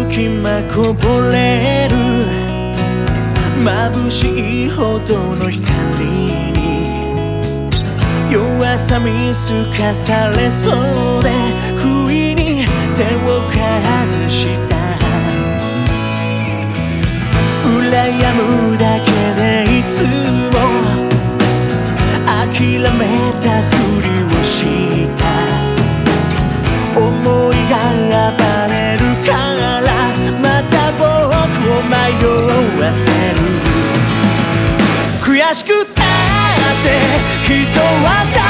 隙間こぼれる眩しいほどの光に弱さ見透かされそうで不意に手を外した羨むだけでいつも諦めたふりをした思いが暴れるからまた僕を迷わせる悔しくたって人は